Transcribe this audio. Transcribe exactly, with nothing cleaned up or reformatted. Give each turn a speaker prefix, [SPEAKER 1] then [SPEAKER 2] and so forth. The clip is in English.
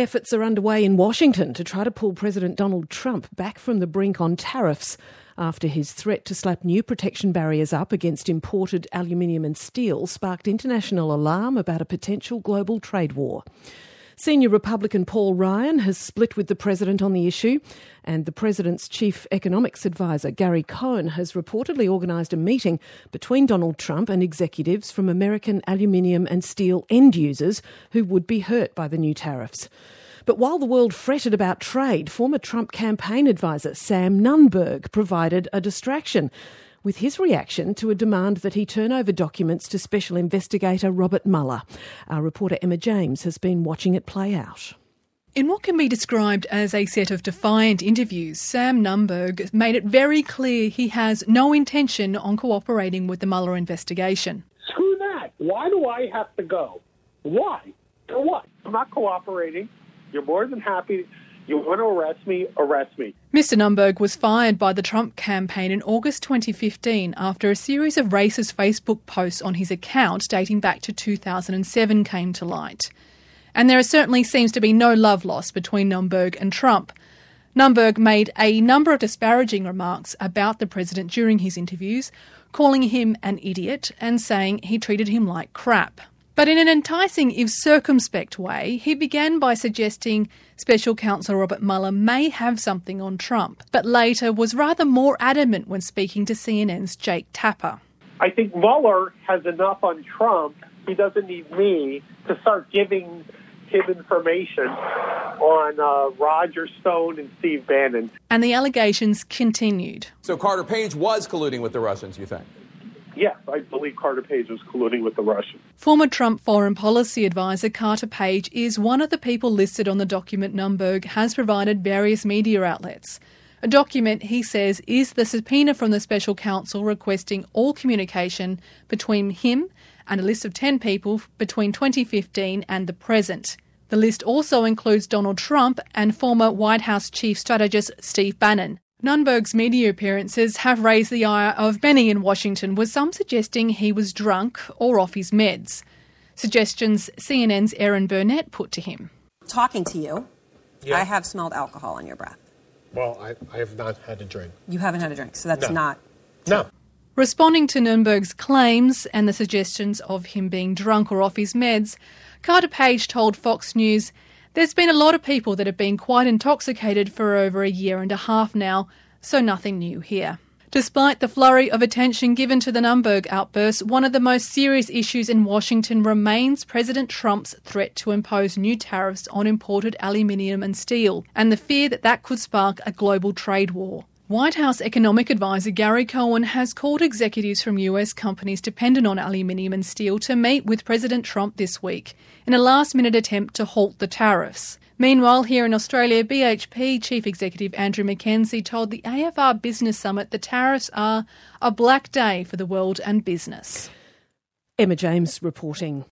[SPEAKER 1] Efforts are underway in Washington to try to pull President Donald Trump back from the brink on tariffs after his threat to slap new protection barriers up against imported aluminium and steel sparked international alarm about a potential global trade war. Senior Republican Paul Ryan has split with the president on the issue, and the president's chief economics advisor, Gary Cohn, has reportedly organised a meeting between Donald Trump and executives from American aluminium and steel end users who would be hurt by the new tariffs. But while the world fretted about trade, former Trump campaign advisor Sam Nunberg provided a distraction with his reaction to a demand that he turn over documents to Special Investigator Robert Mueller. Our reporter Emma James has been watching it play out.
[SPEAKER 2] In what can be described as a set of defiant interviews, Sam Nunberg made it very clear he has no intention on cooperating with the Mueller investigation.
[SPEAKER 3] Screw that. Why do I have to go? Why? For what? I'm not cooperating. You're more than happy. You want to arrest me? Arrest me.
[SPEAKER 2] Mister Nunberg was fired by the Trump campaign in August twenty fifteen after a series of racist Facebook posts on his account dating back to two thousand seven came to light. And there certainly seems to be no love lost between Nunberg and Trump. Nunberg made a number of disparaging remarks about the president during his interviews, calling him an idiot and saying he treated him like crap. But in an enticing, if circumspect way, he began by suggesting Special Counsel Robert Mueller may have something on Trump, but later was rather more adamant when speaking to C N N's Jake Tapper.
[SPEAKER 3] I think Mueller has enough on Trump. He doesn't need me to start giving him information on uh, Roger Stone and Steve Bannon.
[SPEAKER 2] And the allegations continued.
[SPEAKER 4] So Carter Page was colluding with the Russians, you think?
[SPEAKER 3] Yes, I believe Carter Page was colluding with the Russians.
[SPEAKER 2] Former Trump foreign policy advisor Carter Page is one of the people listed on the document Nunberg has provided various media outlets. A document, he says, is the subpoena from the special counsel requesting all communication between him and a list of ten people between twenty fifteen and the present. The list also includes Donald Trump and former White House chief strategist Steve Bannon. Nunberg's media appearances have raised the ire of many in Washington, with some suggesting he was drunk or off his meds. Suggestions C N N's Erin Burnett put to him.
[SPEAKER 5] Talking to you,
[SPEAKER 6] yeah.
[SPEAKER 5] I have smelled alcohol on your breath.
[SPEAKER 6] Well, I, I have not had a drink.
[SPEAKER 5] You haven't had a drink, so that's
[SPEAKER 6] no.
[SPEAKER 5] not true.
[SPEAKER 6] No.
[SPEAKER 2] Responding to Nunberg's claims and the suggestions of him being drunk or off his meds, Carter Page told Fox News, "There's been a lot of people that have been quite intoxicated for over a year and a half now, so nothing new here." Despite the flurry of attention given to the Nunberg outburst, one of the most serious issues in Washington remains President Trump's threat to impose new tariffs on imported aluminium and steel, and the fear that that could spark a global trade war. White House economic advisor Gary Cohn has called executives from U S companies dependent on aluminium and steel to meet with President Trump this week in a last-minute attempt to halt the tariffs. Meanwhile, here in Australia, B H P Chief Executive Andrew Mackenzie told the A F R Business Summit the tariffs are a black day for the world and business.
[SPEAKER 1] Emma James reporting.